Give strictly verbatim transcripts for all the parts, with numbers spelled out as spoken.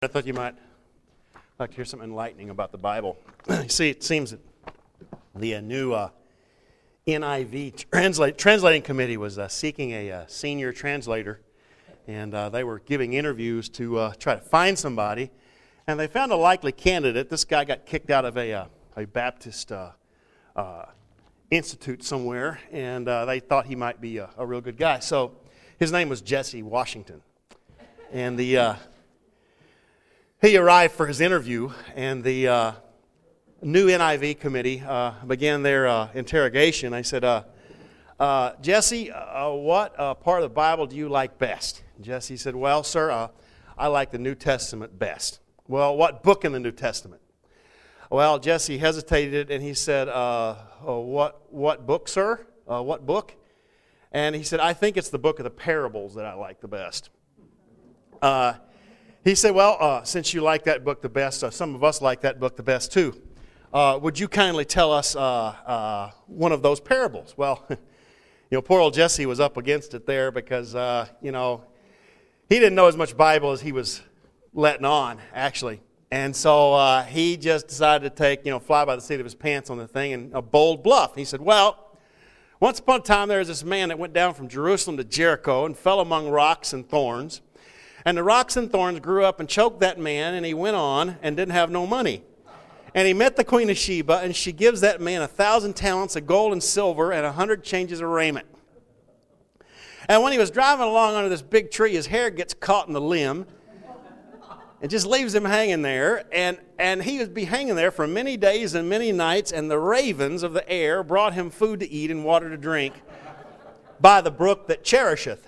I thought you might like to hear something enlightening about the Bible. You see, it seems that the uh, new uh, N I V translate, translating committee was uh, seeking a uh, senior translator, and uh, they were giving interviews to uh, try to find somebody, and they found a likely candidate. This guy got kicked out of a, uh, a Baptist uh, uh, institute somewhere, and uh, they thought he might be a, a real good guy. So his name was Jesse Washington, and the... Uh, He arrived for his interview, and the uh, new N I V committee uh, began their uh, interrogation. I said, uh, uh, Jesse, uh, what uh, part of the Bible do you like best? Jesse said, well, sir, uh, I like the New Testament best. Well, what book in the New Testament? Well, Jesse hesitated, and he said, uh, oh, what, what book, sir? Uh, what book? And he said, I think it's the book of the parables that I like the best. Uh He said, well, uh, since you like that book the best, uh, some of us like that book the best too. Uh, would you kindly tell us uh, uh, one of those parables? Well, you know, poor old Jesse was up against it there because, uh, you know, he didn't know as much Bible as he was letting on, actually. And so uh, he just decided to take, you know, fly by the seat of his pants on the thing and a bold bluff. He said, well, once upon a time there was this man that went down from Jerusalem to Jericho and fell among rocks and thorns. And the rocks and thorns grew up and choked that man, and he went on and didn't have no money. And he met the Queen of Sheba, and she gives that man a thousand talents of gold and silver and a hundred changes of raiment. And when he was driving along under this big tree, his hair gets caught in the limb and just leaves him hanging there. And, and he would be hanging there for many days and many nights, and the ravens of the air brought him food to eat and water to drink by the brook that cherisheth.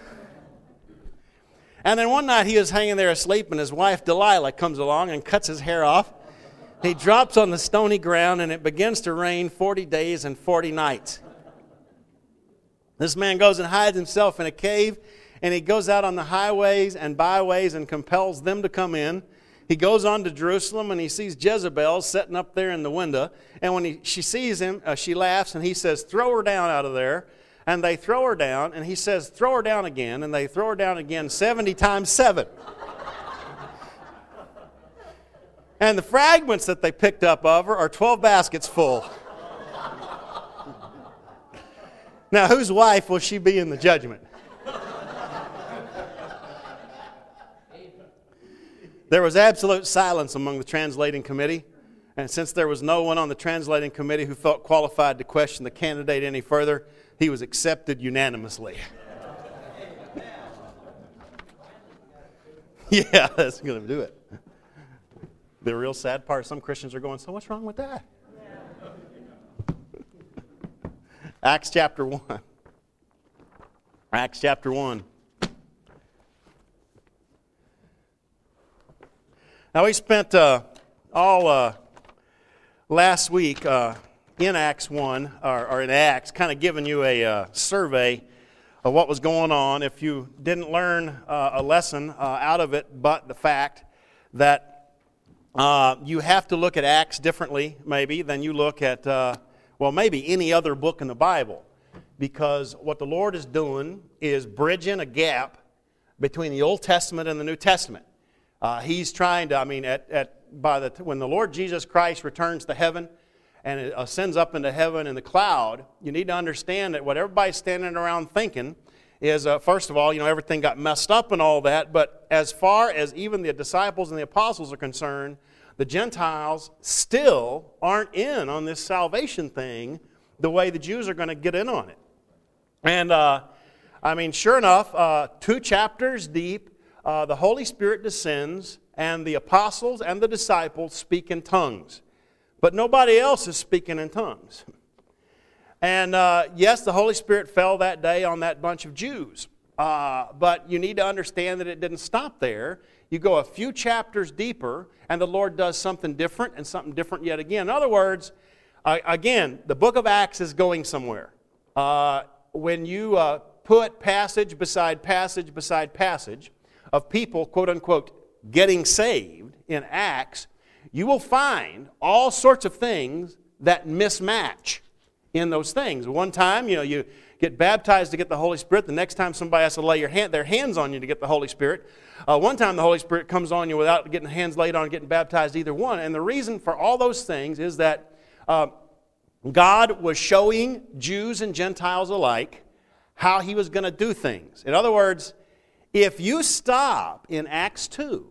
And then one night he was hanging there asleep, and his wife Delilah comes along and cuts his hair off. He drops on the stony ground, and it begins to rain forty days and forty nights. This man goes and hides himself in a cave, and he goes out on the highways and byways and compels them to come in. He goes on to Jerusalem, and he sees Jezebel sitting up there in the window. And when he, she sees him, uh, she laughs, and he says, throw her down out of there. And they throw her down, and he says, throw her down again, and they throw her down again seventy times seven. And the fragments that they picked up of her are twelve baskets full. Now, whose wife will she be in the judgment? There was absolute silence among the translating committee, and since there was no one on the translating committee who felt qualified to question the candidate any further, he was accepted unanimously. Yeah, that's going to do it. The real sad part, some Christians are going, so what's wrong with that? Acts chapter one. Acts chapter one. Now we spent uh, all uh, last week... Uh, in Acts one, or, or in Acts, kind of giving you a uh, survey of what was going on. If you didn't learn uh, a lesson uh, out of it, but the fact that uh, you have to look at Acts differently, maybe, than you look at, uh, well, maybe any other book in the Bible. Because what the Lord is doing is bridging a gap between the Old Testament and the New Testament. Uh, he's trying to, I mean, at, at by the when the Lord Jesus Christ returns to heaven, and it ascends up into heaven in the cloud, you need to understand that what everybody's standing around thinking is, uh, first of all, you know, everything got messed up and all that, but as far as even the disciples and the apostles are concerned, the Gentiles still aren't in on this salvation thing the way the Jews are going to get in on it. And, uh, I mean, sure enough, uh, two chapters deep, uh, the Holy Spirit descends, and the apostles and the disciples speak in tongues. But nobody else is speaking in tongues. And uh, yes, the Holy Spirit fell that day on that bunch of Jews. Uh, but you need to understand that it didn't stop there. You go a few chapters deeper, and the Lord does something different and something different yet again. In other words, uh, again, the book of Acts is going somewhere. Uh, when you uh, put passage beside passage beside passage of people, quote unquote, getting saved in Acts, you will find all sorts of things that mismatch in those things. One time, you know, you get baptized to get the Holy Spirit. The next time somebody has to lay your hand, their hands on you to get the Holy Spirit. Uh, one time the Holy Spirit comes on you without getting hands laid on and getting baptized, either one. And the reason for all those things is that uh, God was showing Jews and Gentiles alike how He was going to do things. In other words, if you stop in Acts two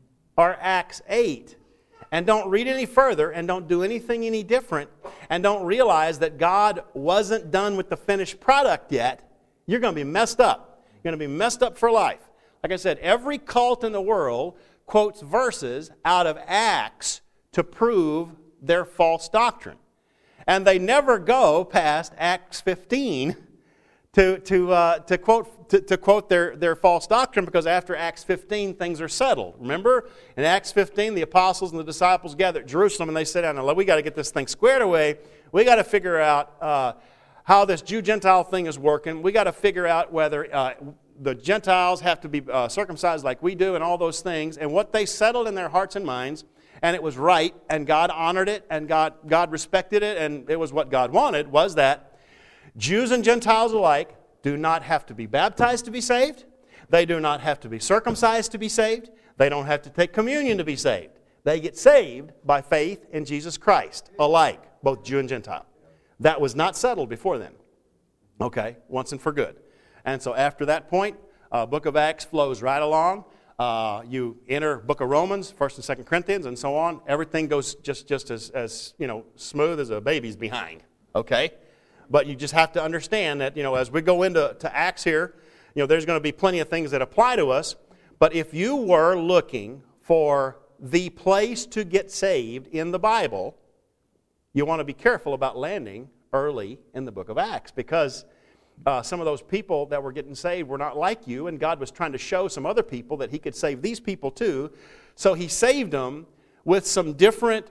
or Acts eight and don't read any further and don't do anything any different and don't realize that God wasn't done with the finished product yet, you're going to be messed up. You're going to be messed up for life. Like I said, every cult in the world quotes verses out of Acts to prove their false doctrine. And they never go past Acts fifteen to, to, uh, to quote, to, to quote their, their false doctrine, because after Acts fifteen, things are settled. Remember, in Acts fifteen, the apostles and the disciples gathered at Jerusalem, and they said, "Now, we got to get this thing squared away. We got to figure out uh, how this Jew-Gentile thing is working. We got to figure out whether uh, the Gentiles have to be uh, circumcised like we do and all those things." And what they settled in their hearts and minds, and it was right, and God honored it, and God, God respected it, and it was what God wanted, was that Jews and Gentiles alike do not have to be baptized to be saved. They do not have to be circumcised to be saved. They don't have to take communion to be saved. They get saved by faith in Jesus Christ alike, both Jew and Gentile. That was not settled before then. Okay, once and for good. And so after that point, uh, book of Acts flows right along. Uh, you enter book of Romans, First and Second Corinthians, and so on. Everything goes just, just as, as you know, smooth as a baby's behind. Okay? But you just have to understand that, you know, as we go into to Acts here, you know, there's going to be plenty of things that apply to us. But if you were looking for the place to get saved in the Bible, you want to be careful about landing early in the book of Acts, because uh, some of those people that were getting saved were not like you, and God was trying to show some other people that He could save these people too. So He saved them with some different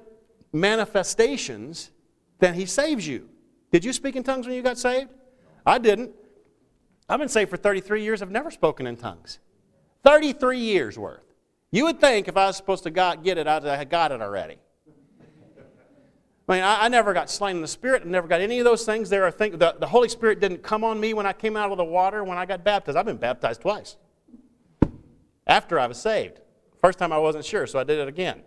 manifestations than He saves you. Did you speak in tongues when you got saved? I didn't. I've been saved for thirty-three years. I've never spoken in tongues. thirty-three years worth. You would think if I was supposed to got, get it, I had got it already. I mean, I, I never got slain in the Spirit. I never got any of those things. There are things, the, the Holy Spirit didn't come on me when I came out of the water when I got baptized. I've been baptized twice. After I was saved. First time I wasn't sure, so I did it again.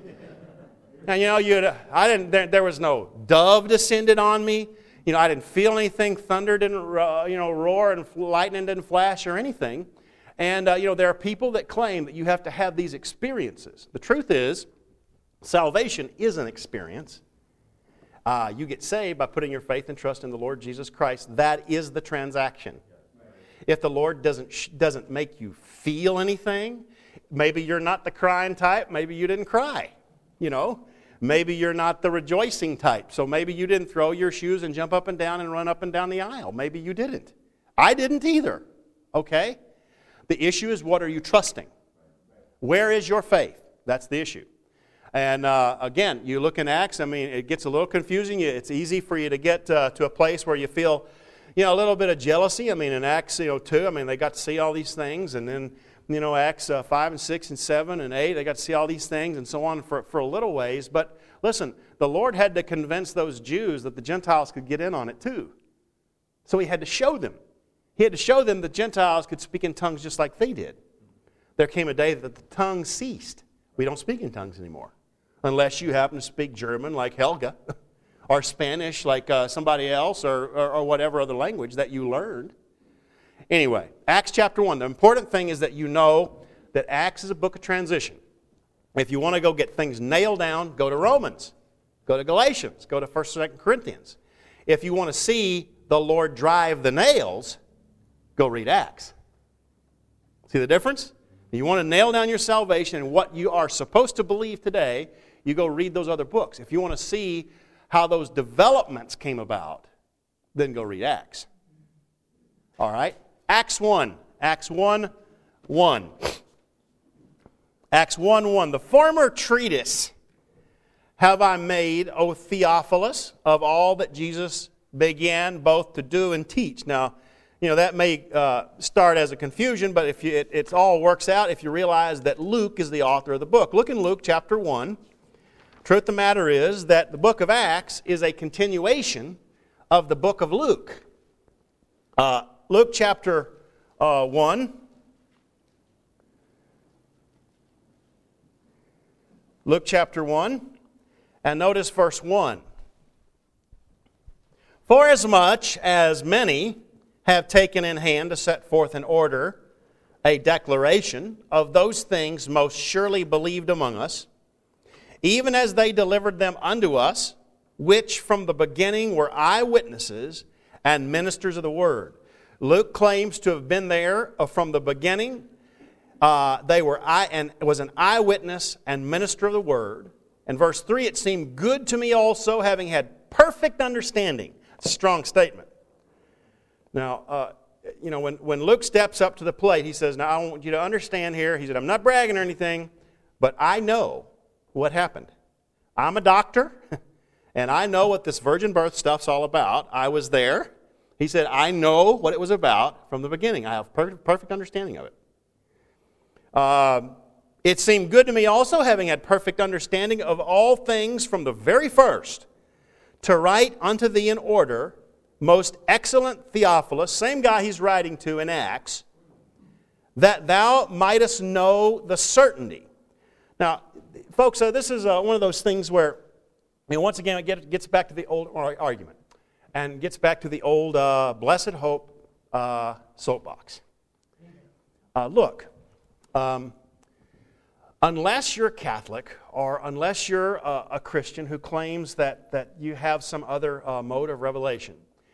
And you know, you I didn't. There, there was no dove descended on me. You know, I didn't feel anything. Thunder didn't, uh, you know, roar, and lightning didn't flash or anything. And uh, you know, there are people that claim that you have to have these experiences. The truth is, salvation is an experience. Uh, you get saved by putting your faith and trust in the Lord Jesus Christ. That is the transaction. If the Lord doesn't doesn't make you feel anything, maybe you're not the crying type. Maybe you didn't cry. You know. Maybe you're not the rejoicing type, so maybe you didn't throw your shoes and jump up and down and run up and down the aisle. Maybe you didn't. I didn't either, okay? The issue is, what are you trusting? Where is your faith? That's the issue. And uh, again, you look in Acts, I mean, it gets a little confusing. It's easy for you to get uh, to a place where you feel, you know, a little bit of jealousy. I mean, in Acts, you know, two, I mean, they got to see all these things, and then, you know, Acts uh, five and six and seven and eight, they got to see all these things and so on for, for a little ways. But listen, the Lord had to convince those Jews that the Gentiles could get in on it too. So He had to show them. He had to show them that Gentiles could speak in tongues just like they did. There came a day that the tongue ceased. We don't speak in tongues anymore. Unless you happen to speak German like Helga, or Spanish like uh, somebody else, or, or, or whatever other language that you learned. Anyway, Acts chapter one. The important thing is that you know that Acts is a book of transition. If you want to go get things nailed down, go to Romans. Go to Galatians. Go to First and Second Corinthians. If you want to see the Lord drive the nails, go read Acts. See the difference? If you want to nail down your salvation and what you are supposed to believe today, you go read those other books. If you want to see how those developments came about, then go read Acts. All right? Acts one. Acts one, one. Acts one, one. The former treatise have I made, O Theophilus, of all that Jesus began both to do and teach. Now, you know, that may uh, start as a confusion, but if you, it, it all works out if you realize that Luke is the author of the book. Look in Luke chapter one. Truth of the matter is that the book of Acts is a continuation of the book of Luke. Uh, Luke chapter uh, one. Luke chapter one. And notice verse one. Forasmuch as many have taken in hand to set forth in order a declaration of those things most surely believed among us, even as they delivered them unto us, which from the beginning were eyewitnesses and ministers of the word. Luke claims to have been there from the beginning. Uh, they were eye, and was an eyewitness and minister of the word. In verse three, it seemed good to me also, having had perfect understanding. It's a strong statement. Now, uh, you know, when, when Luke steps up to the plate, he says, now I want you to understand here. He said, I'm not bragging or anything, but I know what happened. I'm a doctor, and I know what this virgin birth stuff's all about. I was there. He said, I know what it was about from the beginning. I have perfect, perfect understanding of it. Um, it seemed good to me also, having had perfect understanding of all things from the very first, to write unto thee in order, most excellent Theophilus, same guy he's writing to in Acts, that thou mightest know the certainty. Now, folks, uh, this is uh, one of those things where, you know, once again, it get, gets back to the old argument and gets back to the old uh, blessed hope uh, soapbox. Uh, look, um, unless you're Catholic or unless you're a, a Christian who claims that, that you have some other uh, mode of revelation,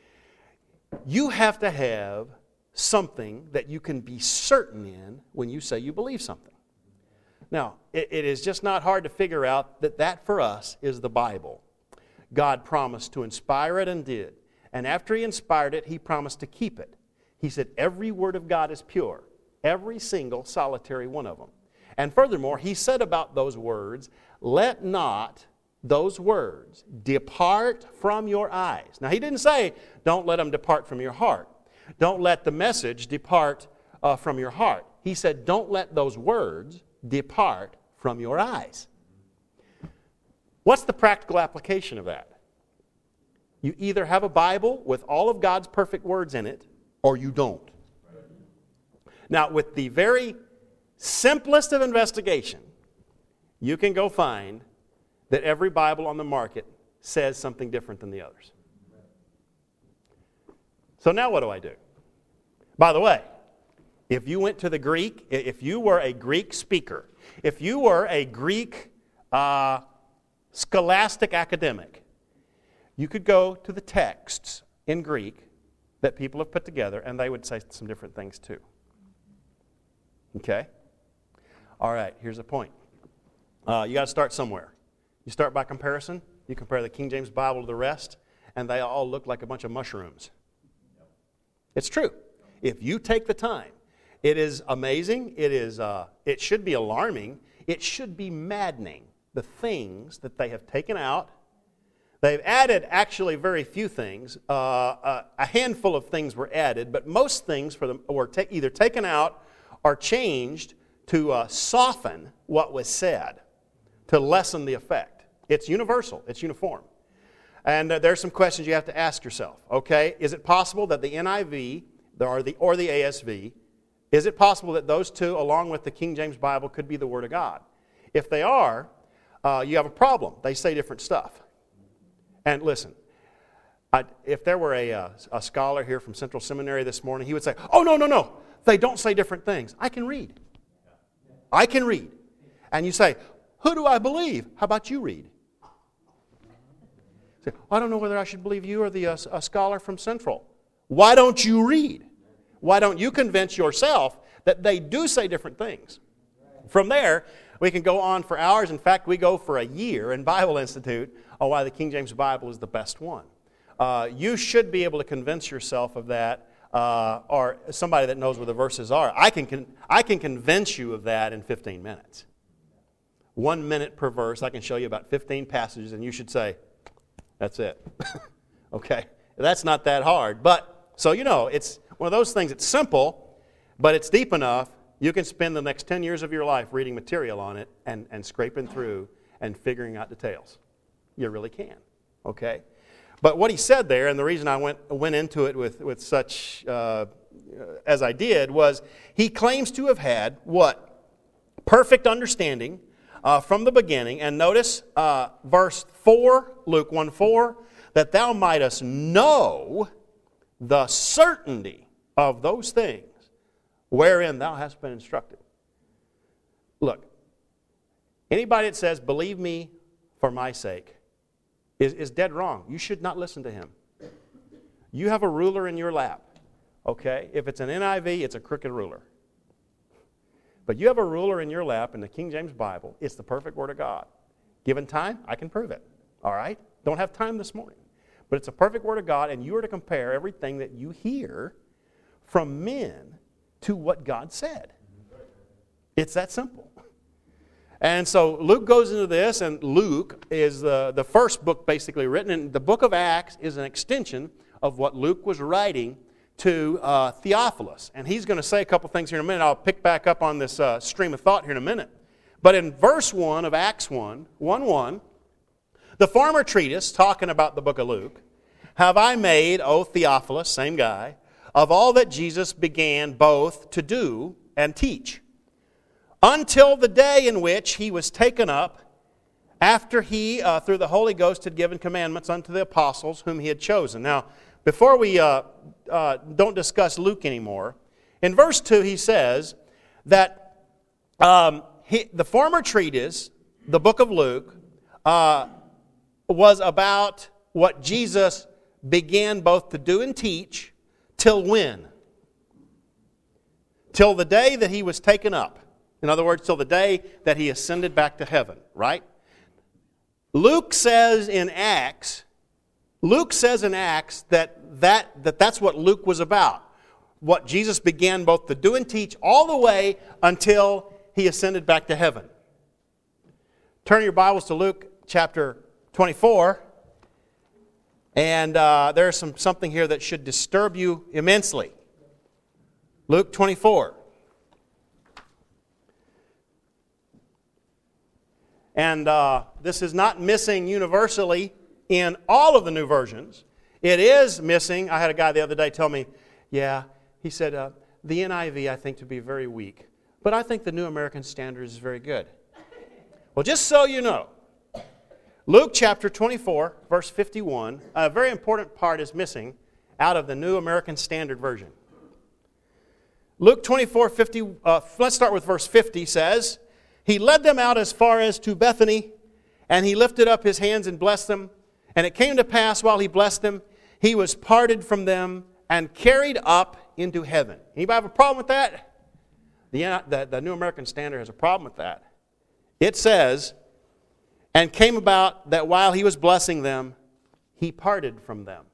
you have to have something that you can be certain in when you say you believe something. Now, it, it is just not hard to figure out that that for us is the Bible. God promised to inspire it and did. And after He inspired it, He promised to keep it. He said every word of God is pure. Every single solitary one of them. And furthermore, He said about those words, let not those words depart from your eyes. Now, He didn't say, don't let them depart from your heart. Don't let the message depart uh, from your heart. He said, don't let those words depart from your eyes. What's the practical application of that? You either have a Bible with all of God's perfect words in it, or you don't. Now, with the very simplest of investigation, you can go find that every Bible on the market says something different than the others. So now what do I do? By the way, if you went to the Greek, if you were a Greek speaker, if you were a Greek uh, scholastic academic, you could go to the texts in Greek that people have put together, and they would say some different things too. Okay? All right, here's the point. Uh, you got to start somewhere. You start by comparison. You compare the King James Bible to the rest, and they all look like a bunch of mushrooms. It's true. If you take the time, it is amazing. It is. Uh, it should be alarming. It should be maddening, the things that they have taken out. They've added actually very few things. Uh, uh, a handful of things were added, but most things for them were ta- either taken out or changed to uh, soften what was said, to lessen the effect. It's universal. It's uniform. And uh, there's some questions you have to ask yourself. Okay, is it possible that the N I V or the, or the A S V, is it possible that those two, along with the King James Bible, could be the Word of God? If they are, uh, you have a problem. They say different stuff. And listen, I, if there were a, a, a scholar here from Central Seminary this morning, he would say, oh, no, no, no, they don't say different things. I can read. I can read. And you say, who do I believe? How about you read? Say, I don't know whether I should believe you or the uh, a scholar from Central. Why don't you read? Why don't you convince yourself that they do say different things? From there, we can go on for hours. In fact, we go for a year in Bible Institute on why the King James Bible is the best one. Uh, you should be able to convince yourself of that, uh, or somebody that knows where the verses are. I can, con- I can convince you of that in fifteen minutes. One minute per verse, I can show you about fifteen passages, and you should say, that's it. Okay? That's not that hard. But, so you know, it's one of those things, it's simple, but it's deep enough. You can spend the next ten years of your life reading material on it and, and scraping through and figuring out details. You really can. Okay? But what he said there, and the reason I went, went into it with, with such, uh, as I did, was he claims to have had what? Perfect understanding uh, from the beginning. And notice uh, verse four, Luke one four, that thou mightest know the certainty of those things wherein thou hast been instructed. Look, anybody that says, believe me for my sake, is, is dead wrong. You should not listen to him. You have a ruler in your lap, okay? If it's an N I V, it's a crooked ruler. But you have a ruler in your lap in the King James Bible. It's the perfect Word of God. Given time, I can prove it, all right? Don't have time this morning. But it's a perfect Word of God, and you are to compare everything that you hear from men to what God said. It's that simple. And so Luke goes into this, and Luke is the, the first book basically written, and the book of Acts is an extension of what Luke was writing to uh, Theophilus. And he's going to say a couple things here in a minute. I'll pick back up on this uh, stream of thought here in a minute. But in verse one of Acts one, one one, the former treatise, talking about the book of Luke, have I made, O Theophilus, same guy, of all that Jesus began both to do and teach, until the day in which he was taken up, after he, uh, through the Holy Ghost, had given commandments unto the apostles whom he had chosen. Now, before we uh, uh, don't discuss Luke anymore, in verse two he says that um, he, the former treatise, the book of Luke, uh, was about what Jesus began both to do and teach, till when? Till the day that he was taken up. In other words, till the day that he ascended back to heaven, right? Luke says in Acts, Luke says in Acts that, that, that that's what Luke was about. What Jesus began both to do and teach all the way until he ascended back to heaven. Turn your Bibles to Luke chapter twenty-four. And uh, there's some, something here that should disturb you immensely. Luke twenty-four. And uh, this is not missing universally in all of the new versions. It is missing. I had a guy the other day tell me, yeah, he said, uh, the N I V I think to be very weak, but I think the New American Standard is very good. Well, just so you know, Luke chapter twenty-four, verse fifty-one, a very important part is missing out of the New American Standard Version. Luke twenty-four, fifty, uh, let's start with verse fifty, says, he led them out as far as to Bethany, and he lifted up his hands and blessed them. And it came to pass while he blessed them, he was parted from them and carried up into heaven. Anybody have a problem with that? The, the, the New American Standard has a problem with that. It says, and came about that while he was blessing them, he parted from them.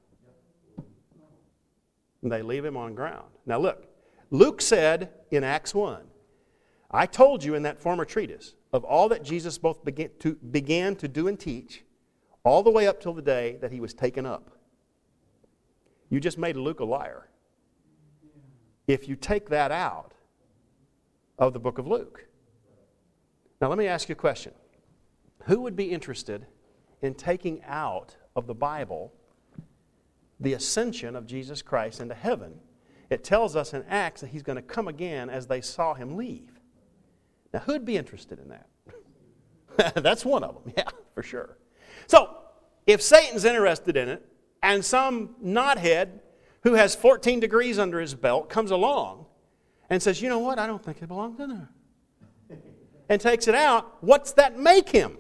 And they leave him on ground. Now look, Luke said in Acts one, I told you in that former treatise of all that Jesus both began to, began to do and teach, all the way up till the day that he was taken up. You just made Luke a liar. If you take that out of the book of Luke. Now let me ask you a question. Who would be interested in taking out of the Bible the ascension of Jesus Christ into heaven? It tells us in Acts that he's going to come again as they saw him leave. Now, who'd be interested in that? That's one of them, yeah, for sure. So, if Satan's interested in it, and some knothead who has fourteen degrees under his belt comes along and says, you know what, I don't think it belongs in there, and takes it out, what's that make him?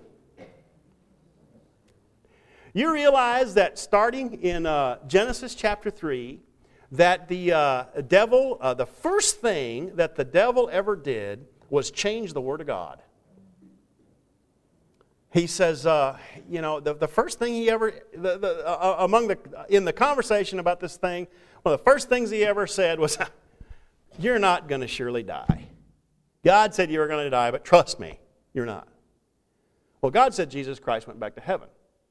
You realize that starting in uh, Genesis chapter three, that the uh, devil, uh, the first thing that the devil ever did was change the Word of God. He says, uh, you know, the, the first thing he ever, the, the, uh, among the, in the conversation about this thing, one of the first things he ever said was, you're not going to surely die. God said you were going to die, but trust me, you're not. Well, God said Jesus Christ went back to heaven.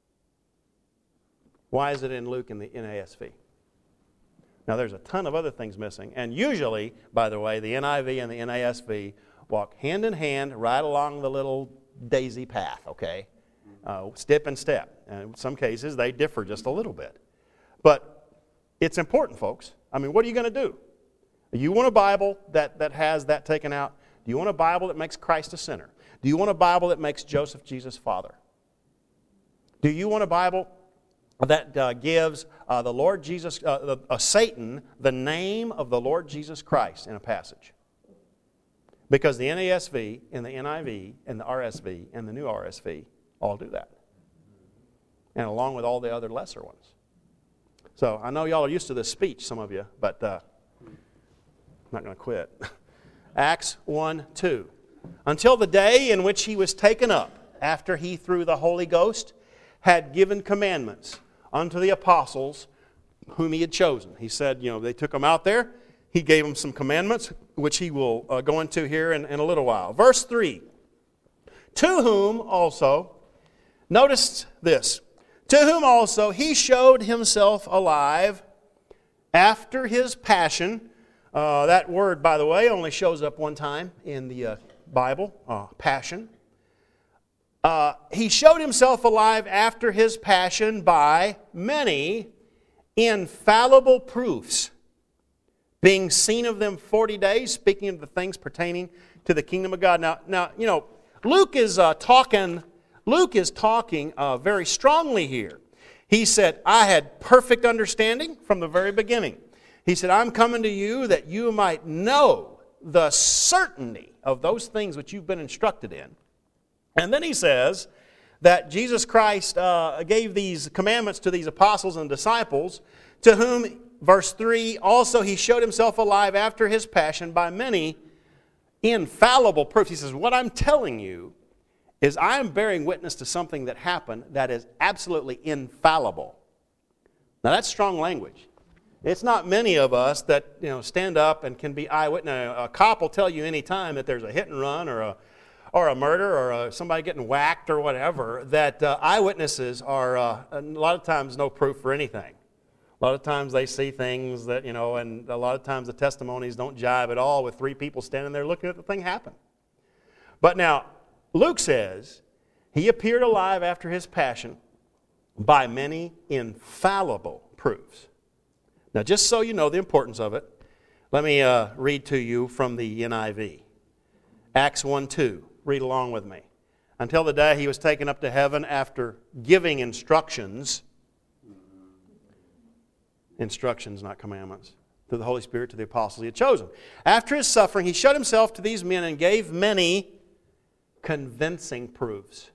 Why is it in Luke in the N A S V? Now, there's a ton of other things missing. And usually, by the way, the N I V and the N A S V walk hand in hand right along the little daisy path, okay? uh, step and step. And in some cases, they differ just a little bit. But it's important, folks. I mean, what are you going to do? You want a Bible that, that has that taken out? Do you want a Bible that makes Christ a sinner? Do you want a Bible that makes Joseph Jesus father? Do you want a Bible that uh, gives uh, the Lord Jesus, uh, the, uh, Satan, the name of the Lord Jesus Christ in a passage? Because the N A S V and the N I V and the R S V and the new R S V all do that. And along with all the other lesser ones. So I know y'all are used to this speech, some of you, but uh, I'm not going to quit. Acts one two. Until the day in which he was taken up, after he through the Holy Ghost had given commandments unto the apostles whom he had chosen. He said, you know, they took them out there. He gave them some commandments, which he will uh, go into here in, in a little while. Verse three. To whom also, notice this, to whom also he showed himself alive after his passion. Uh, that word, by the way, only shows up one time in the uh, Bible, uh, passion. Uh, he showed himself alive after his passion by many infallible proofs, being seen of them forty days, speaking of the things pertaining to the kingdom of God. Now, now you know, Luke is uh, talking. Luke is talking uh, very strongly here. He said, "I had perfect understanding from the very beginning." He said, "I'm coming to you that you might know the certainty of those things which you've been instructed in." And then he says that Jesus Christ uh, gave these commandments to these apostles and disciples, to whom, verse three, also he showed himself alive after his passion by many infallible proofs. He says, what I'm telling you is I am bearing witness to something that happened that is absolutely infallible. Now that's strong language. It's not many of us that, you know, stand up and can be eyewitness. A cop will tell you any time that there's a hit and run or a or a murder or a, somebody getting whacked or whatever, that uh, eyewitnesses are uh, a lot of times no proof for anything. A lot of times they see things that, you know, and a lot of times the testimonies don't jive at all with three people standing there looking at the thing happen. But now, Luke says, he appeared alive after his passion by many infallible proofs. Now, just so you know the importance of it, let me uh, read to you from the N I V. Acts one two. Read along with me. Until the day he was taken up to heaven after giving instructions, instructions, not commandments, through the Holy Spirit to the apostles he had chosen. After his suffering, he showed himself to these men and gave many convincing proofs.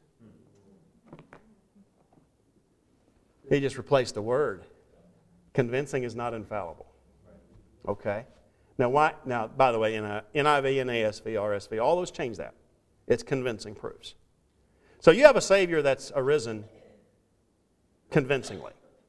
He just replaced a word. Convincing is not infallible. Okay? Now, why? Now, by the way, in N I V, N A S V, R S V, all those change that. It's convincing proofs. So you have a Savior that's arisen convincingly.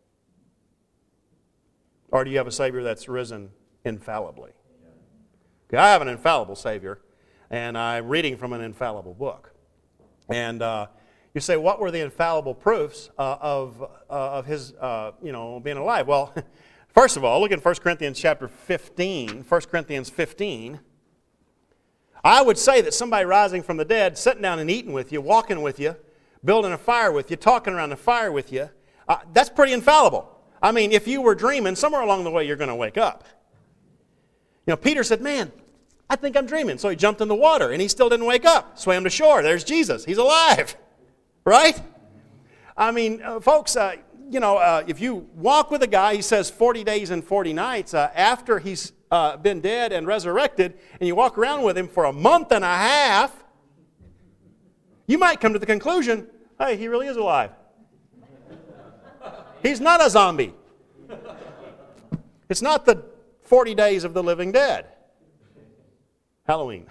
Or do you have a Savior that's risen infallibly? Okay, I have an infallible Savior, and I'm reading from an infallible book. And uh, you say, what were the infallible proofs uh, of uh, of his, uh, you know, being alive? Well, first of all, look at First Corinthians chapter fifteen. First Corinthians fifteen. I would say that somebody rising from the dead, sitting down and eating with you, walking with you, building a fire with you, talking around the fire with you, uh, that's pretty infallible. I mean, if you were dreaming, somewhere along the way you're going to wake up. You know, Peter said, man, I think I'm dreaming. So he jumped in the water, and he still didn't wake up. Swam to shore. There's Jesus. He's alive. Right? I mean, uh, folks, uh, you know, uh, if you walk with a guy, he says forty days and forty nights, uh, after he's uh, been dead and resurrected, and you walk around with him for a month and a half, you might come to the conclusion, hey, he really is alive. He's not a zombie. It's not the forty days of the living dead. Halloween.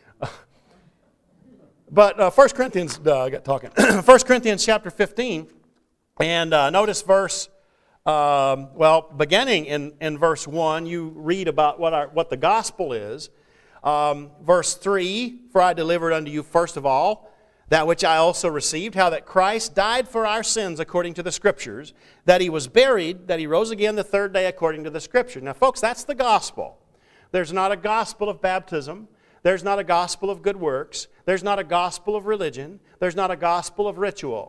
But uh, First Corinthians, uh, I got talking. First Corinthians chapter fifteen, and uh, notice verse, um, well, beginning in, in verse one, you read about what our, what the gospel is. Um, verse three, for I delivered unto you first of all that which I also received, how that Christ died for our sins according to the Scriptures, that he was buried, that he rose again the third day according to the Scripture. Now, folks, that's the gospel. There's not a gospel of baptism. There's not a gospel of good works. There's not a gospel of religion. There's not a gospel of ritual.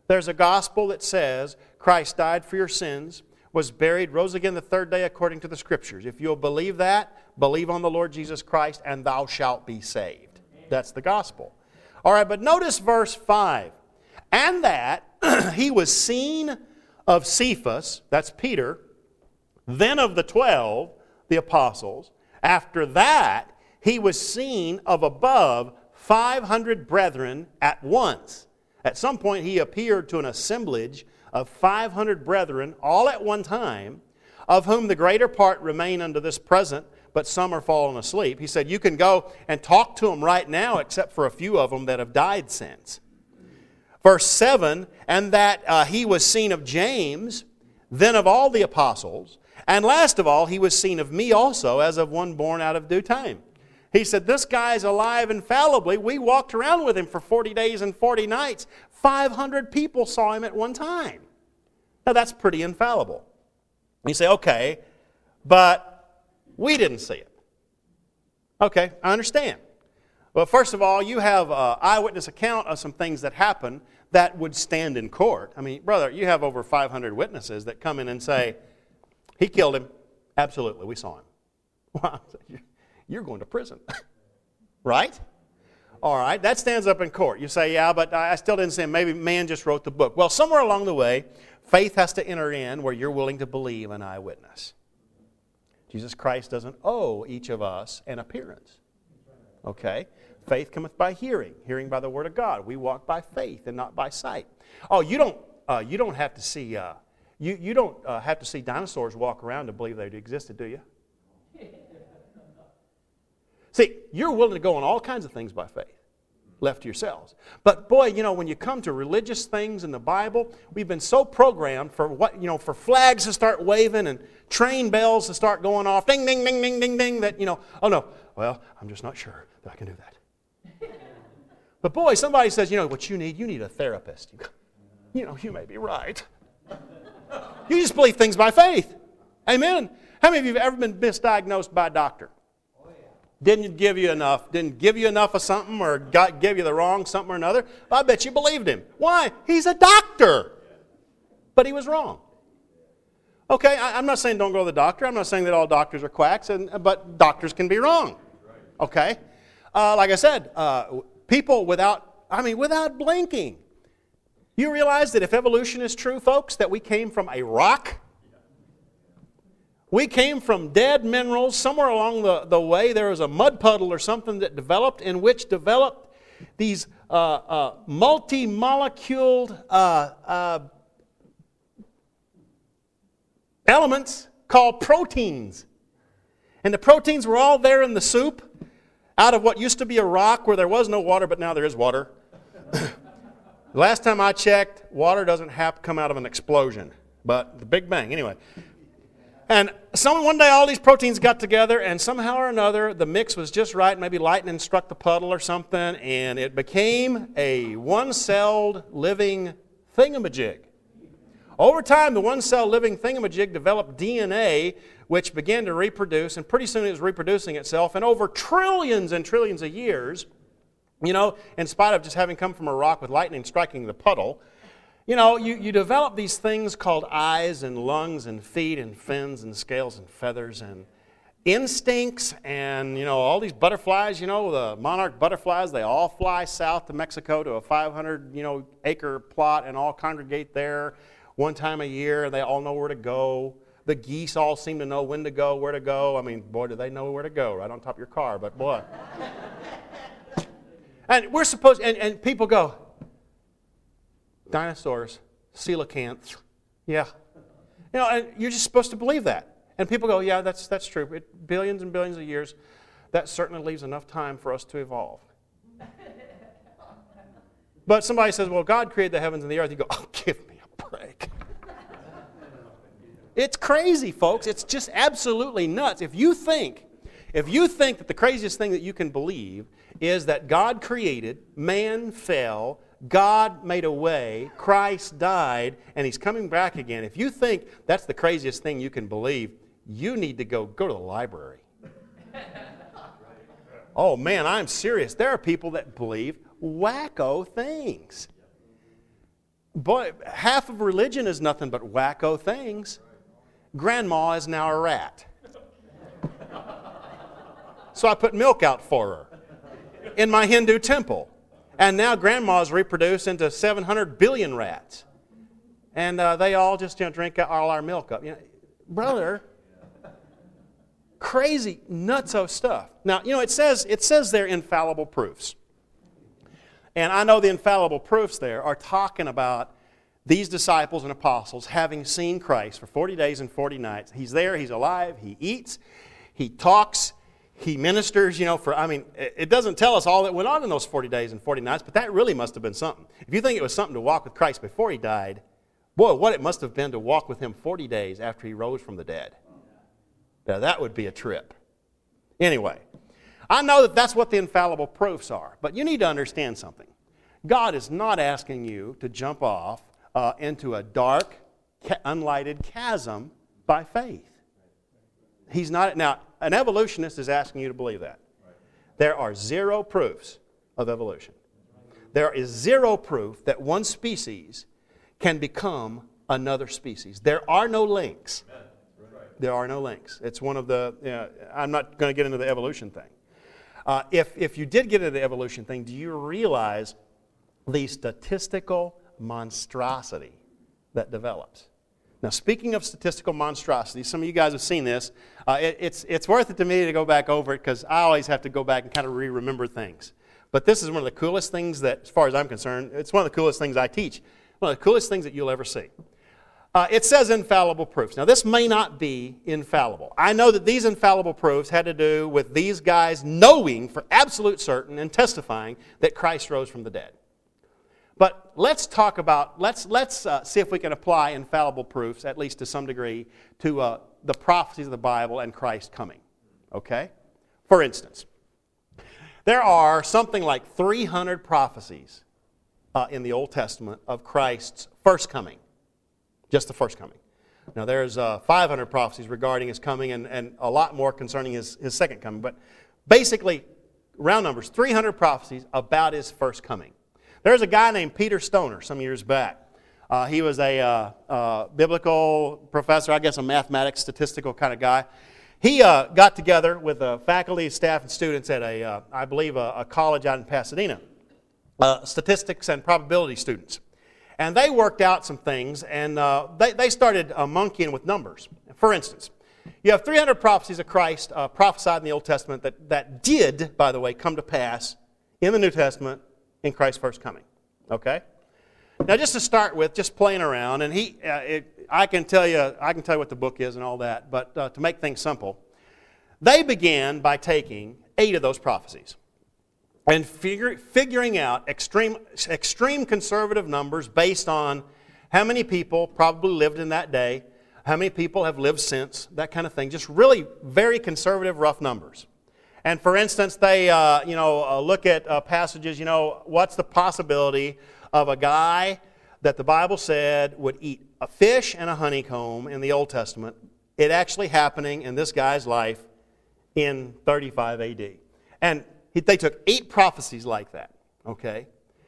There's a gospel that says Christ died for your sins, was buried, rose again the third day according to the Scriptures. If you'll believe that, believe on the Lord Jesus Christ, and thou shalt be saved. That's the gospel. All right, but notice verse five. And that he was seen of Cephas, that's Peter, then of the twelve, the apostles. After that, he was seen of above five hundred brethren at once. At some point, he appeared to an assemblage of five hundred brethren all at one time, of whom the greater part remain unto this present, but some are fallen asleep. He said, you can go and talk to them right now, except for a few of them that have died since. Verse seven, and that uh, he was seen of James, then of all the apostles, and last of all, he was seen of me also, as of one born out of due time. He said, this guy's alive infallibly. We walked around with him for forty days and forty nights. five hundred people saw him at one time. Now, that's pretty infallible. You say, okay, but we didn't see it. Okay, I understand. Well, first of all, you have an eyewitness account of some things that happen that would stand in court. I mean, brother, you have over five hundred witnesses that come in and say, he killed him. Absolutely, we saw him. Wow, you're going to prison. Right? All right, that stands up in court. You say, yeah, but I still didn't see him. Maybe man just wrote the book. Well, somewhere along the way, faith has to enter in where you're willing to believe an eyewitness. Jesus Christ doesn't owe each of us an appearance. Okay? Faith cometh by hearing, hearing by the word of God. We walk by faith and not by sight. Oh, you don't, uh, you don't have to see, uh, you, you don't uh, have to see dinosaurs walk around to believe they existed, do you? See, you're willing to go on all kinds of things by faith, left to yourselves. But boy, you know, when you come to religious things in the Bible, we've been so programmed for what, you know, for flags to start waving and train bells to start going off, ding, ding, ding, ding, ding, ding, that, you know, oh no, well, I'm just not sure that I can do that. But boy, somebody says, you know, what you need, you need a therapist. You, go, you know, you may be right. You just believe things by faith. Amen. How many of you have ever been misdiagnosed by a doctor? Didn't give you enough, didn't give you enough of something, or got, give you the wrong something or another? I bet you believed him. Why? He's a doctor. But he was wrong. Okay, I, I'm not saying don't go to the doctor. I'm not saying that all doctors are quacks, and, but doctors can be wrong. Okay? Uh, like I said, uh, people without, I mean, without blinking. You realize that if evolution is true, folks, that we came from a rock? We came from dead minerals. Somewhere along the, the way there was a mud puddle or something that developed, in which developed these uh, uh, multi-moleculed uh, uh, elements called proteins. And the proteins were all there in the soup out of what used to be a rock where there was no water, but now there is water. The last time I checked, water doesn't have to come out of an explosion, but the Big Bang. Anyway. And some, one day all these proteins got together, and somehow or another the mix was just right. Maybe lightning struck the puddle or something, and it became a one-celled living thingamajig. Over time, the one-cell living thingamajig developed D N A, which began to reproduce, and pretty soon it was reproducing itself. And over trillions and trillions of years, you know, in spite of just having come from a rock with lightning striking the puddle, you know, you, you develop these things called eyes and lungs and feet and fins and scales and feathers and instincts and, you know, all these butterflies, you know, the monarch butterflies, they all fly south to Mexico to a five hundred, you know, acre plot and all congregate there one time a year, and they all know where to go. The geese all seem to know when to go, where to go. I mean, boy, do they know where to go, right on top of your car, but boy. And we're supposed, and, and people go, dinosaurs, coelacanths, yeah. You know, and you're just supposed to believe that. And people go, yeah, that's that's true. It, billions and billions of years, that certainly leaves enough time for us to evolve. But somebody says, well, God created the heavens and the earth. You go, oh, give me a break. It's crazy, folks. It's just absolutely nuts. If you think, if you think that the craziest thing that you can believe is that God created, man fell, God made a way, Christ died, and He's coming back again. If you think that's the craziest thing you can believe, you need to go, go to the library. Oh man, I'm serious. There are people that believe wacko things. boy, half of religion is nothing but wacko things. Grandma is now a rat. So I put milk out for her in my Hindu temple. And now grandma's reproduced into seven hundred billion rats. And uh, they all just you know, drink all our milk up. You know, brother, crazy, nutso stuff. Now, you know, it says, it says they're infallible proofs. And I know the infallible proofs there are talking about these disciples and apostles having seen Christ for forty days and forty nights. He's there, he's alive, he eats, he talks, he ministers, you know, for, I mean, it doesn't tell us all that went on in those forty days and forty nights, but that really must have been something. If you think it was something to walk with Christ before he died, boy, what it must have been to walk with him forty days after he rose from the dead. Now, that would be a trip. Anyway, I know that that's what the infallible proofs are, but you need to understand something. God is not asking you to jump off uh, into a dark, ca- unlighted chasm by faith. He's not. Now, an evolutionist is asking you to believe that. There are zero proofs of evolution. There is zero proof that one species can become another species. There are no links. There are no links. It's one of the, you know, I'm not going to get into the evolution thing. Uh, if, if you did get into the evolution thing, do you realize the statistical monstrosity that develops? Now, speaking of statistical monstrosity, some of you guys have seen this. Uh, it, it's, it's worth it to me to go back over it because I always have to go back and kind of re-remember things. But this is one of the coolest things that, as far as I'm concerned, it's one of the coolest things I teach. One of the coolest things that you'll ever see. Uh, it says infallible proofs. Now, this may not be infallible. I know that these infallible proofs had to do with these guys knowing for absolute certain and testifying that Christ rose from the dead. But let's talk about, let's, let's uh, see if we can apply infallible proofs, at least to some degree, to uh, the prophecies of the Bible and Christ coming. Okay? For instance, there are something like three hundred prophecies uh, in the Old Testament of Christ's first coming. Just the first coming. Now, there's uh, five hundred prophecies regarding his coming and, and a lot more concerning his, his second coming. But basically, round numbers, three hundred prophecies about his first coming. There's a guy named Peter Stoner some years back. Uh, he was a uh, uh, biblical professor, I guess a mathematics, statistical kind of guy. He uh, got together with uh, faculty, staff, and students at a, uh, I believe, a, a college out in Pasadena, uh, statistics and probability students. And they worked out some things, and uh, they, they started uh, monkeying with numbers. For instance, you have three hundred prophecies of Christ uh, prophesied in the Old Testament that, that did, by the way, come to pass in the New Testament in Christ's first coming. Okay? Now, just to start with, just playing around, and he, uh, it, I can tell you, I can tell you what the book is and all that, but uh, to make things simple, they began by taking eight of those prophecies and figure, figuring out extreme, extreme conservative numbers based on how many people probably lived in that day, how many people have lived since, that kind of thing. Just really very conservative, rough numbers. And for instance, they uh, you know uh, look at uh, passages. You know, what's the possibility of a guy that the Bible said would eat a fish and a honeycomb in the Old Testament, it actually happening in this guy's life in thirty-five A D? And they took eight prophecies like that, okay?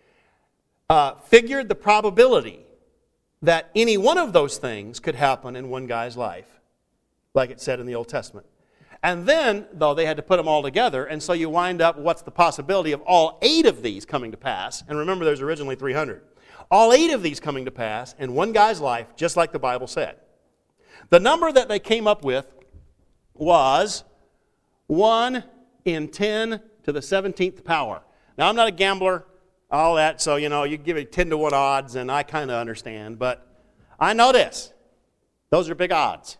Uh, figured the probability that any one of those things could happen in one guy's life, like it said in the Old Testament. And then, though, they had to put them all together, and so you wind up, what's the possibility of all eight of these coming to pass? And remember, there's originally three hundred. All eight of these coming to pass in one guy's life, just like the Bible said. The number that they came up with was one in ten to the seventeenth power. Now, I'm not a gambler, all that, so, you know, you give it ten to one odds, and I kind of understand, but I know this. Those are big odds.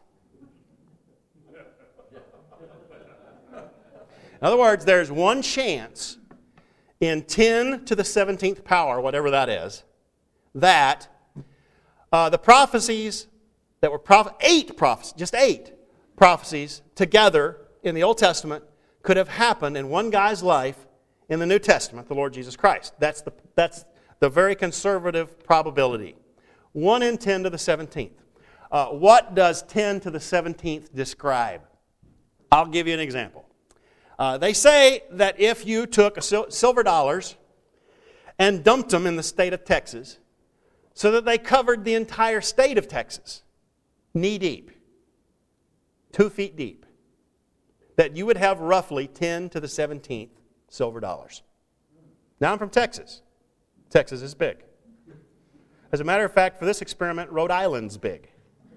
In other words, there's one chance in ten to the seventeenth power, whatever that is, that uh, the prophecies that were proph- eight prophecies, just eight prophecies together in the Old Testament could have happened in one guy's life in the New Testament, the Lord Jesus Christ. That's the, that's the very conservative probability. one in ten to the seventeenth. Uh, what does ten to the seventeenth describe? I'll give you an example. Uh, they say that if you took a sil- silver dollars and dumped them in the state of Texas, so that they covered the entire state of Texas, knee deep, two feet deep, that you would have roughly ten to the seventeenth silver dollars. Now I'm from Texas. Texas is big. As a matter of fact, for this experiment, Rhode Island's big.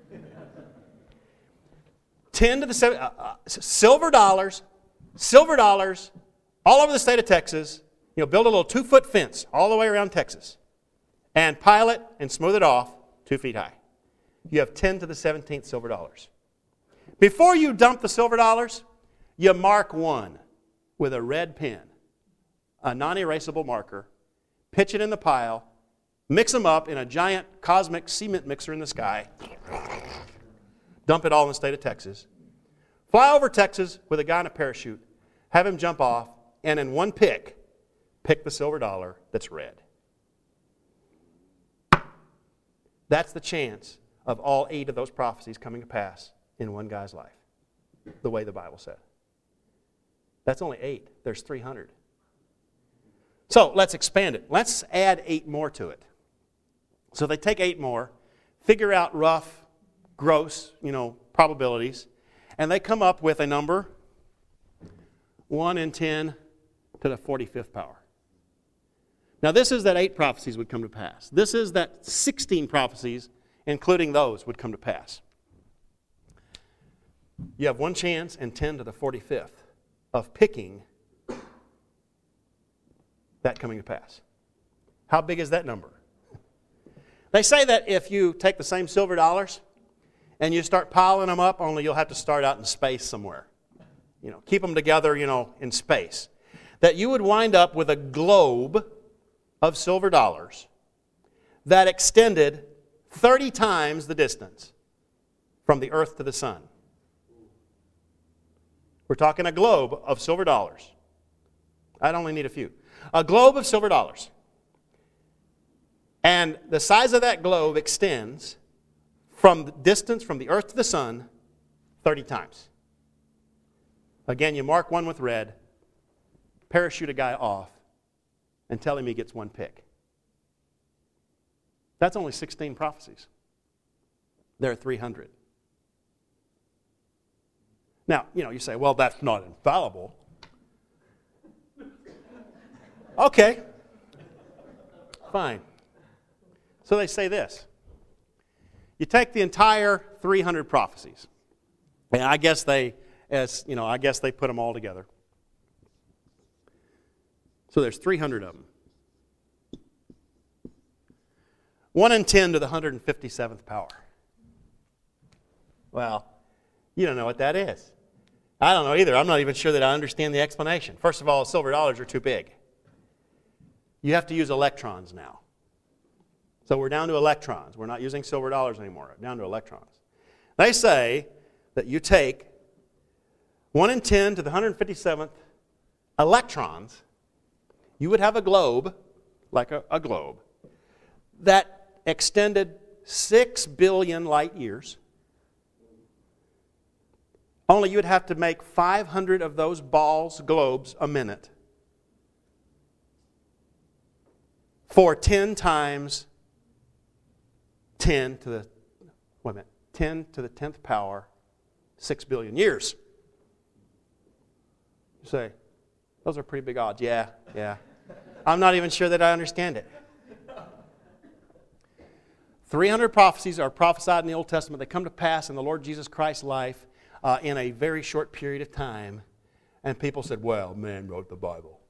ten to the seven, uh, uh, silver dollars, silver dollars, all over the state of Texas. You know, build a little two-foot fence all the way around Texas, and pile it and smooth it off two feet high. You have ten to the seventeenth silver dollars. Before you dump the silver dollars, you mark one with a red pen, a non-erasable marker, pitch it in the pile, mix them up in a giant cosmic cement mixer in the sky, dump it all in the state of Texas, fly over Texas with a guy in a parachute, have him jump off, and in one pick, pick the silver dollar that's red. That's the chance of all eight of those prophecies coming to pass in one guy's life, the way the Bible said. That's only eight. There's three hundred. So let's expand it. Let's add eight more to it. So they take eight more, figure out rough, gross, you know, probabilities, and they come up with a number, one in ten to the forty-fifth power. Now this is that eight prophecies would come to pass. This is that sixteen prophecies, including those, would come to pass. You have one chance in ten to the forty-fifth of picking that coming to pass. How big is that number? They say that if you take the same silver dollars and you start piling them up, only you'll have to start out in space somewhere. You know, keep them together, you know, in space. That you would wind up with a globe of silver dollars that extended thirty times the distance from the earth to the sun. We're talking a globe of silver dollars. I'd only need a few. A globe of silver dollars. And the size of that globe extends from the distance from the earth to the sun thirty times. Again, you mark one with red, parachute a guy off, and tell him he gets one pick. That's only sixteen prophecies. There are three hundred. Now, you know, you say, well, that's not infallible. Okay. Fine. So they say this. You take the entire three hundred prophecies, and I guess they, as you know, I guess they put them all together. So there's three hundred of them. one in ten to the one hundred fifty-seventh power. Well, you don't know what that is. I don't know either. I'm not even sure that I understand the explanation. First of all, silver dollars are too big. You have to use electrons now. So we're down to electrons. We're not using silver dollars anymore. We're down to electrons. They say that you take one in ten to the one hundred fifty-seventh electrons, you would have a globe, like a, a globe, that extended six billion light years. Only you'd have to make five hundred of those balls, globes, a minute for ten times ten to the, wait a minute, ten to the tenth power, six billion years. You say, those are pretty big odds. Yeah, yeah. I'm not even sure that I understand it. three hundred prophecies are prophesied in the Old Testament. They come to pass in the Lord Jesus Christ's life uh, in a very short period of time. And people said, well, man wrote the Bible.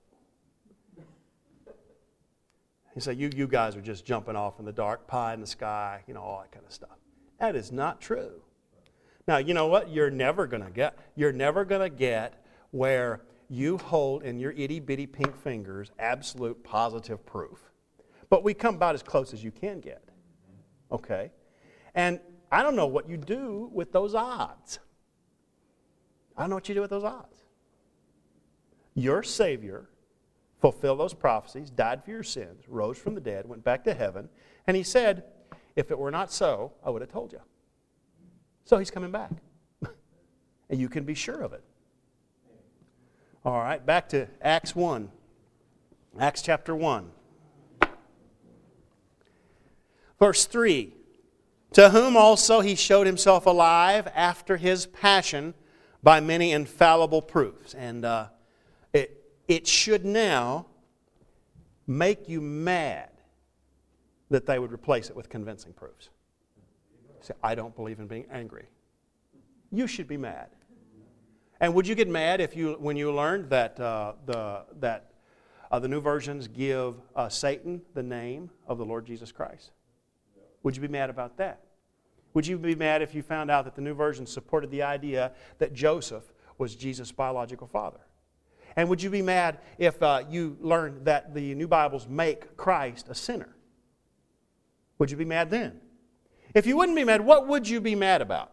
He said, you, you guys are just jumping off in the dark, pie in the sky, you know, all that kind of stuff. That is not true. Now, you know what? You're never going to get, you're never going to get where you hold in your itty-bitty pink fingers absolute positive proof. But we come about as close as you can get. Okay? And I don't know what you do with those odds. I don't know what you do with those odds. Your Savior fulfilled those prophecies, died for your sins, rose from the dead, went back to heaven, and he said, if it were not so, I would have told you. So he's coming back. And you can be sure of it. All right, back to Acts one. Acts chapter one. Verse three, to whom also he showed himself alive after his passion by many infallible proofs. And uh, it, it should now make you mad that they would replace it with convincing proofs. Say, I don't believe in being angry. You should be mad. And would you get mad if you, when you learned that uh, the that uh, the new versions give uh, Satan the name of the Lord Jesus Christ? Would you be mad about that? Would you be mad if you found out that the new version supported the idea that Joseph was Jesus' biological father? And would you be mad if uh, you learned that the new Bibles make Christ a sinner? Would you be mad then? If you wouldn't be mad, what would you be mad about?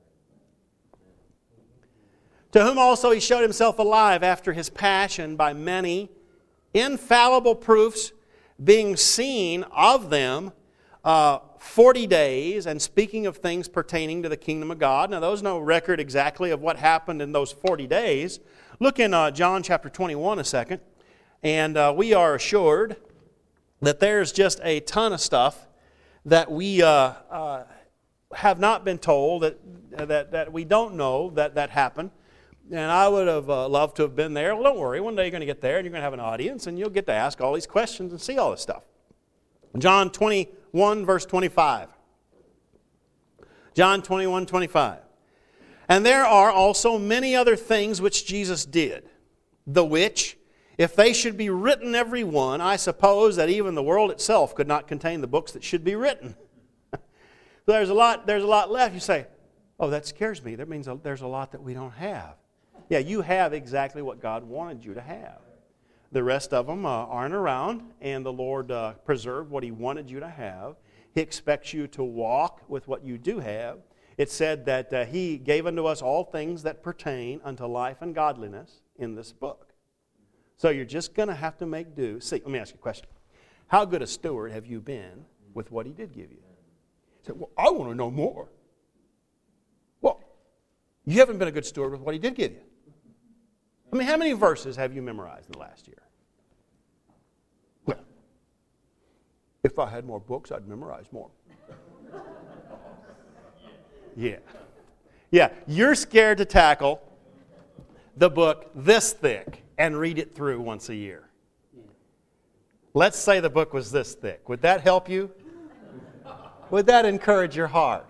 To whom also he showed himself alive after his passion by many infallible proofs, being seen of them uh, forty days, and speaking of things pertaining to the kingdom of God. Now, there's no record exactly of what happened in those forty days. Look in uh, John chapter twenty-one a second, and uh, we are assured that there's just a ton of stuff that we uh, uh, have not been told, that, that, that we don't know that, that happened. And I would have uh, loved to have been there. Well, don't worry. One day you're going to get there and you're going to have an audience and you'll get to ask all these questions and see all this stuff. John twenty-one, verse twenty-five. John twenty-one, twenty-five. And there are also many other things which Jesus did, the which, if they should be written every one, I suppose that even the world itself could not contain the books that should be written. there's a lot, there's a lot left. You say, oh, that scares me. That means there's a lot that we don't have. Yeah, you have exactly what God wanted you to have. The rest of them uh, aren't around, and the Lord uh, preserved what He wanted you to have. He expects you to walk with what you do have. It said that uh, He gave unto us all things that pertain unto life and godliness in this book. So you're just going to have to make do. See, let me ask you a question. How good a steward have you been with what He did give you? You say, well, I want to know more. Well, you haven't been a good steward with what He did give you. I mean, how many verses have you memorized in the last year? Well, if I had more books, I'd memorize more. Yeah. Yeah, you're scared to tackle the book this thick and read it through once a year. Let's say the book was this thick. Would that help you? Would that encourage your heart?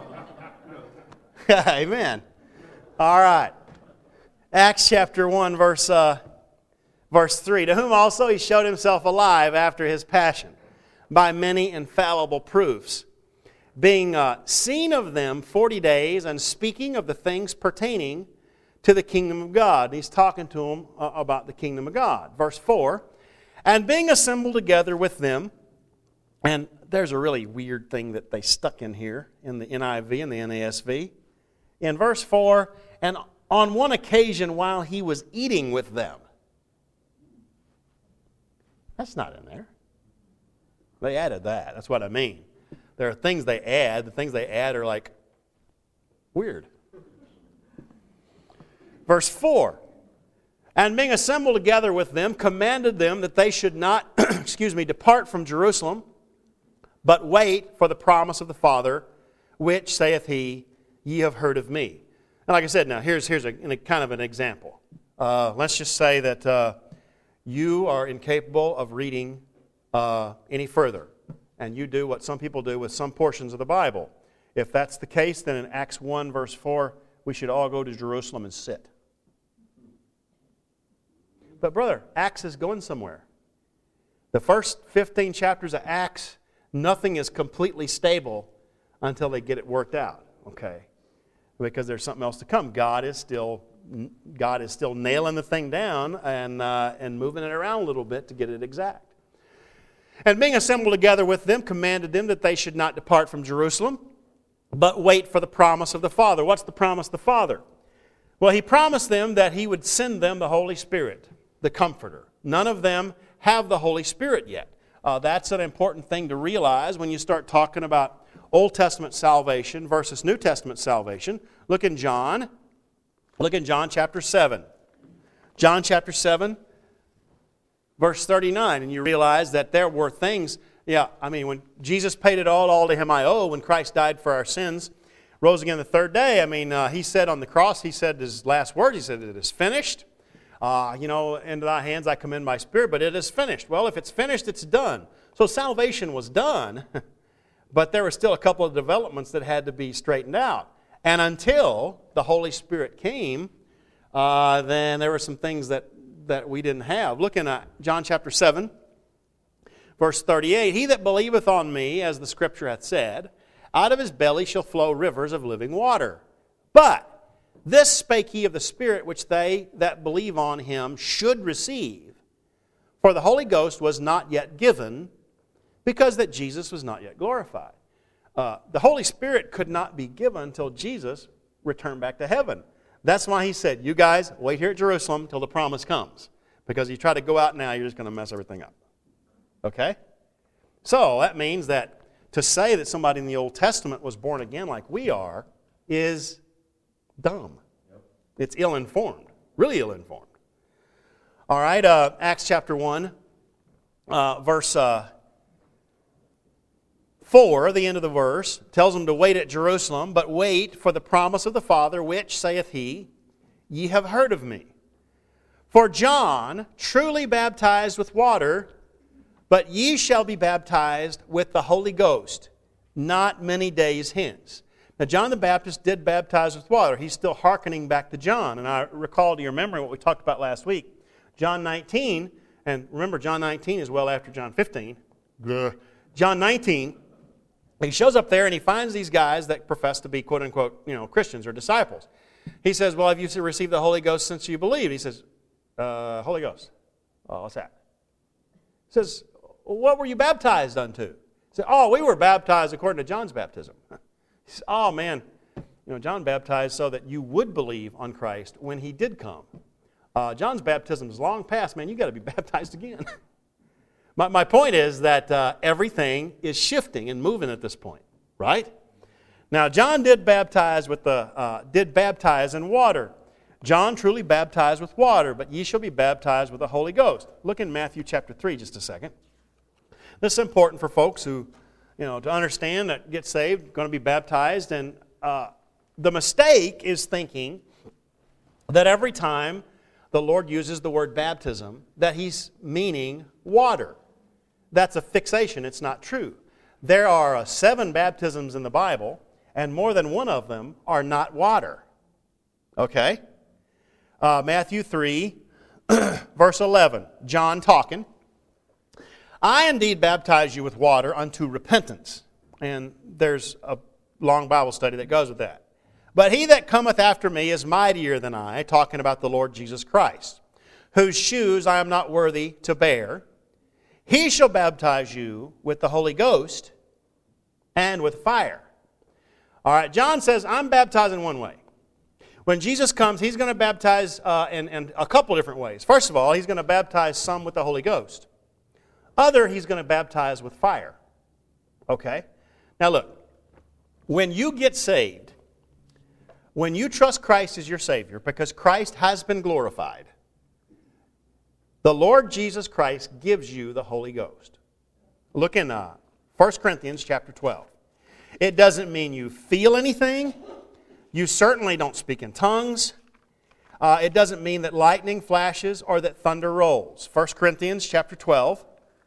Amen. All right. Acts chapter one, verse, uh, verse three. To whom also he showed himself alive after his passion by many infallible proofs, being uh, seen of them forty days, and speaking of the things pertaining to the kingdom of God. He's talking to them uh, about the kingdom of God. Verse four, and being assembled together with them, and there's a really weird thing that they stuck in here in the N I V and the N A S V. In verse four, and on one occasion while he was eating with them. That's not in there. They added that. That's what I mean. There are things they add. The things they add are like weird. Verse four, and being assembled together with them, commanded them that they should not, excuse me, depart from Jerusalem, but wait for the promise of the Father, which, saith he, ye have heard of me. And like I said, now here's, here's a, a kind of an example. Uh, let's just say that uh, you are incapable of reading uh, any further, and you do what some people do with some portions of the Bible. If that's the case, then in Acts one, verse four, we should all go to Jerusalem and sit. But brother, Acts is going somewhere. The first fifteen chapters of Acts, nothing is completely stable until they get it worked out, okay? Because there's something else to come. God is still, God is still nailing the thing down and, uh, and moving it around a little bit to get it exact. And being assembled together with them, commanded them that they should not depart from Jerusalem, but wait for the promise of the Father. What's the promise of the Father? Well, He promised them that He would send them the Holy Spirit, the Comforter. None of them have the Holy Spirit yet. Uh, that's an important thing to realize when you start talking about Old Testament salvation versus New Testament salvation. Look in John. Look in John chapter seven. John chapter seven, verse thirty-nine. And you realize that there were things Yeah, I mean, when Jesus paid it all, all to him I owe, when Christ died for our sins, rose again the third day, I mean, uh, he said on the cross, he said his last words, he said, it is finished. Uh, you know, into thy hands I commend my spirit, but it is finished. Well, if it's finished, it's done. So salvation was done, but there were still a couple of developments that had to be straightened out. And until the Holy Spirit came, uh, then there were some things that, that we didn't have. Looking at John chapter seven, verse thirty-eight, he that believeth on me, as the Scripture hath said, out of his belly shall flow rivers of living water. But this spake he of the Spirit, which they that believe on him should receive. For the Holy Ghost was not yet given, because that Jesus was not yet glorified. Uh, the Holy Spirit could not be given until Jesus returned back to heaven. That's why he said, you guys, wait here at Jerusalem till the promise comes. Because if you try to go out now, you're just going to mess everything up. Okay? So that means that to say that somebody in the Old Testament was born again like we are is dumb. Yep. It's ill-informed. Really ill-informed. All right, uh, Acts chapter one, uh, verse uh, four, the end of the verse, tells them to wait at Jerusalem, but wait for the promise of the Father, which, saith he, ye have heard of me. For John truly baptized with water, but ye shall be baptized with the Holy Ghost not many days hence. Now, John the Baptist did baptize with water. He's still hearkening back to John. And I recall to your memory what we talked about last week. John nineteen, and remember John nineteen is well after John fifteen. Blah. John nineteen, he shows up there and he finds these guys that profess to be quote-unquote, you know, Christians or disciples. He says, well, have you received the Holy Ghost since you believe? He says, uh, Holy Ghost. Oh, what's that? He says, what were you baptized unto? He said, oh, we were baptized according to John's baptism. He said, oh, man, you know, John baptized so that you would believe on Christ when he did come. Uh, John's baptism is long past, man. You've got to be baptized again. my, my point is that uh, everything is shifting and moving at this point, right? Now, John did baptize with the uh, did baptize in water. John truly baptized with water, but ye shall be baptized with the Holy Ghost. Look in Matthew chapter three just a second. This is important for folks who, you know, to understand that get saved, going to be baptized. And uh, the mistake is thinking that every time the Lord uses the word baptism, that He's meaning water. That's a fixation. It's not true. There are uh, seven baptisms in the Bible, and more than one of them are not water. Okay? Uh, Matthew three, verse eleven. John talking. I indeed baptize you with water unto repentance. And there's a long Bible study that goes with that. But he that cometh after me is mightier than I, talking about the Lord Jesus Christ, whose shoes I am not worthy to bear. He shall baptize you with the Holy Ghost and with fire. All right, John says, I'm baptized in one way. When Jesus comes, He's going to baptize uh, in, in a couple different ways. First of all, He's going to baptize some with the Holy Ghost. Other, He's going to baptize with fire. Okay? Now look, when you get saved, when you trust Christ as your Savior, because Christ has been glorified, the Lord Jesus Christ gives you the Holy Ghost. Look in uh, First Corinthians chapter twelve. It doesn't mean you feel anything. You certainly don't speak in tongues. Uh, it doesn't mean that lightning flashes or that thunder rolls. First Corinthians chapter twelve.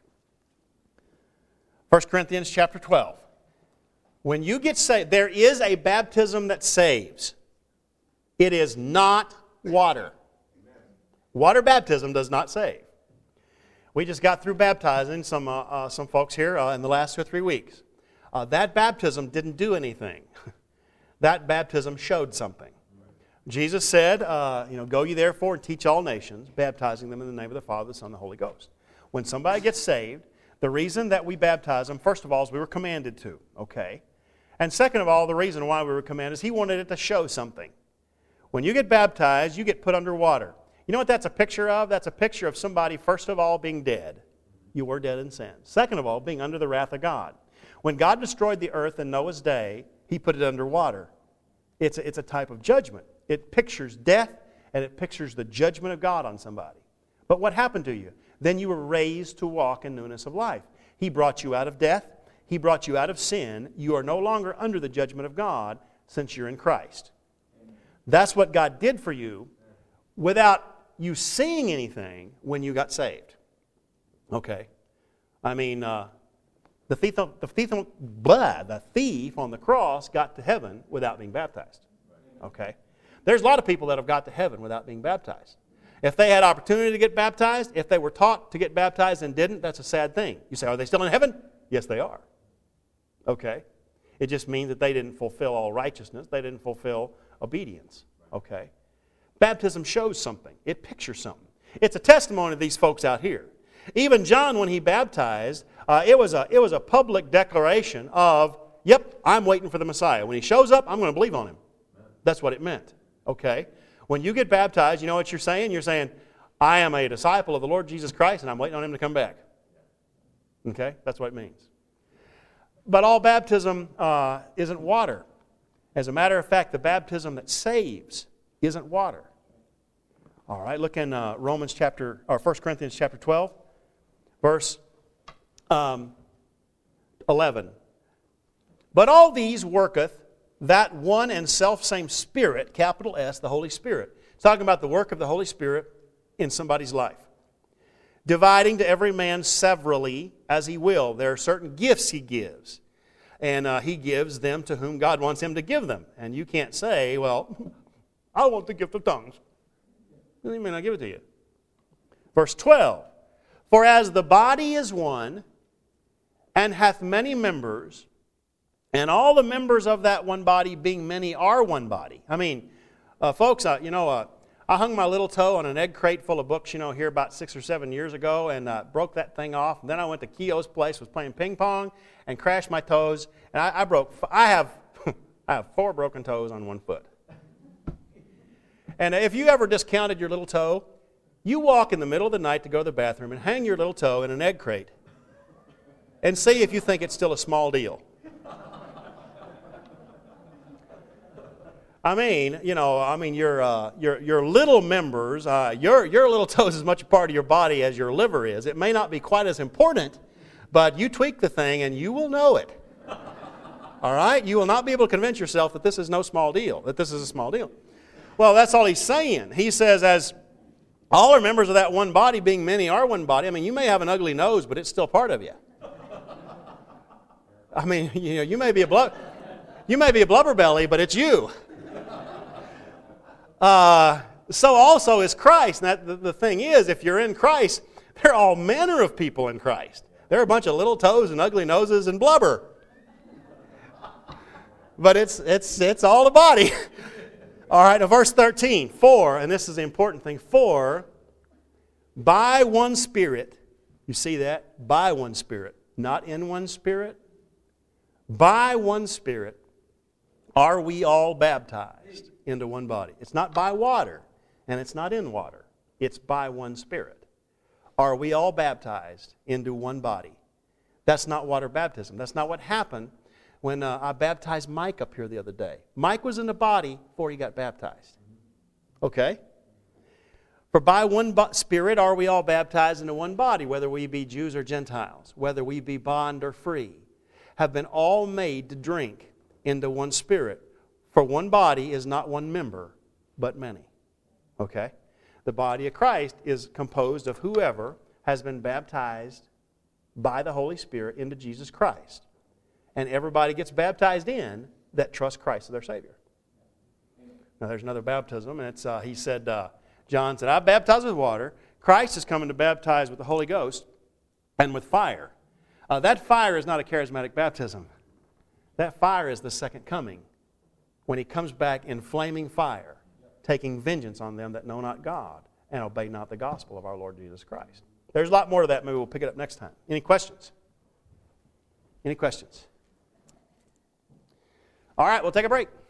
First Corinthians chapter twelve. When you get saved, there is a baptism that saves. It is not water. Water baptism does not save. We just got through baptizing some uh, uh, some folks here uh, in the last two or three weeks. Uh, that baptism didn't do anything. That baptism showed something. Jesus said, uh, you know, go ye therefore and teach all nations, baptizing them in the name of the Father, the Son, and the Holy Ghost. When somebody gets saved, the reason that we baptize them, first of all, is we were commanded to, okay? And second of all, the reason why we were commanded is He wanted it to show something. When you get baptized, you get put under water. You know what that's a picture of? That's a picture of somebody, first of all, being dead. You were dead in sin. Second of all, being under the wrath of God. When God destroyed the earth in Noah's day, He put it under water. It's a, it's a type of judgment. It pictures death, and it pictures the judgment of God on somebody. But what happened to you? Then you were raised to walk in newness of life. He brought you out of death. He brought you out of sin. You are no longer under the judgment of God since you're in Christ. That's what God did for you without you seeing anything when you got saved. Okay? I mean, uh, the, thief, the, thief, blah, the thief on the cross got to heaven without being baptized. Okay? There's a lot of people that have got to heaven without being baptized. If they had opportunity to get baptized, if they were taught to get baptized and didn't, that's a sad thing. You say, are they still in heaven? Yes, they are. Okay? It just means that they didn't fulfill all righteousness. They didn't fulfill obedience. Okay? Baptism shows something. It pictures something. It's a testimony of these folks out here. Even John, when he baptized, uh, it was a it was a public declaration of, yep, I'm waiting for the Messiah. When he shows up, I'm going to believe on him. That's what it meant. Okay? When you get baptized, you know what you're saying? You're saying, I am a disciple of the Lord Jesus Christ, and I'm waiting on him to come back. Okay? That's what it means. But all baptism uh, isn't water. As a matter of fact, the baptism that saves isn't water. All right, look in uh, Romans chapter, or First Corinthians chapter twelve, verse um, eleven. But all these worketh that one and selfsame Spirit, capital S, the Holy Spirit. It's talking about the work of the Holy Spirit in somebody's life. Dividing to every man severally as he will. There are certain gifts he gives. And uh, he gives them to whom God wants him to give them. And you can't say, well, I want the gift of tongues. He may not give it to you. Verse twelve. For as the body is one, and hath many members, and all the members of that one body being many are one body. I mean, uh, folks, uh, you know, uh, I hung my little toe on an egg crate full of books, you know, here about six or seven years ago, and uh, broke that thing off. And then I went to Keogh's place, was playing ping pong, and crashed my toes. And I, I broke. I have, I have four broken toes on one foot. And if you ever discounted your little toe, you walk in the middle of the night to go to the bathroom and hang your little toe in an egg crate, and see if you think it's still a small deal. I mean, you know, I mean, your uh, your your little members, uh, your your little toe is as much a part of your body as your liver is. It may not be quite as important, but you tweak the thing and you will know it. All right, you will not be able to convince yourself that this is no small deal. That this is a small deal. Well, that's all he's saying. He says, as all are members of that one body, being many are one body. I mean, you may have an ugly nose, but it's still part of you. I mean, you know, you may be a blub, you may be a blubber belly, but it's you. Uh, so also is Christ. And that, the, the thing is, if you're in Christ, there are all manner of people in Christ. There are a bunch of little toes and ugly noses and blubber. But it's it's it's all the body. All right, now verse thirteen. For, and this is the important thing, for by one Spirit, you see that? By one Spirit, not in one Spirit. By one Spirit are we all baptized into one body. It's not by water, and it's not in water. It's by one Spirit. Are we all baptized into one body? That's not water baptism. That's not what happened when uh, I baptized Mike up here the other day. Mike was in the body before he got baptized. Okay? For by one bo- Spirit are we all baptized into one body, whether we be Jews or Gentiles, whether we be bond or free, have been all made to drink into one Spirit. For one body is not one member, but many. Okay? The body of Christ is composed of whoever has been baptized by the Holy Spirit into Jesus Christ. And everybody gets baptized in that trust Christ as their Savior. Now there's another baptism, and it's uh, he said, uh, John said, I baptize with water. Christ is coming to baptize with the Holy Ghost and with fire. Uh, that fire is not a charismatic baptism. That fire is the second coming, when he comes back in flaming fire, taking vengeance on them that know not God and obey not the gospel of our Lord Jesus Christ. There's a lot more to that. Maybe we'll pick it up next time. Any questions? Any questions? All right, we'll take a break.